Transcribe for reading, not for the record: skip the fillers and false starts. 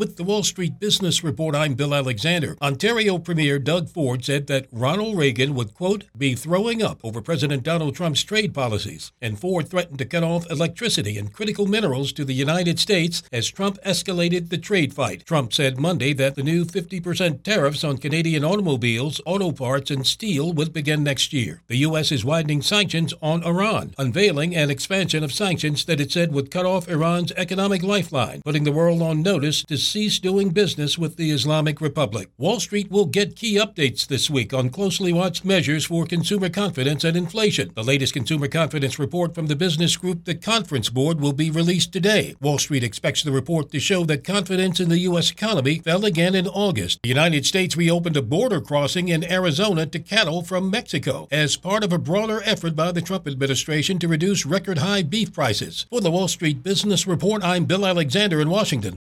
With the Wall Street Business Report, I'm Bill Alexander. Ontario Premier Doug Ford said that Ronald Reagan would, quote, be throwing up over President Donald Trump's trade policies. And Ford threatened to cut off electricity and critical minerals to the United States as Trump escalated the trade fight. Trump said Monday that the new 50% tariffs on Canadian automobiles, auto parts, and steel would begin next year. The U.S. is widening sanctions on Iran, unveiling an expansion of sanctions that it said would cut off Iran's economic lifeline, putting the world on notice to cease doing business with the Islamic Republic. Wall Street will get key updates this week on closely watched measures for consumer confidence and inflation. The latest consumer confidence report from the business group, the Conference Board, will be released today. Wall Street expects the report to show that confidence in the U.S. economy fell again in August. The United States reopened a border crossing in Arizona to cattle from Mexico as part of a broader effort by the Trump administration to reduce record-high beef prices. For the Wall Street Business Report, I'm Bill Alexander in Washington.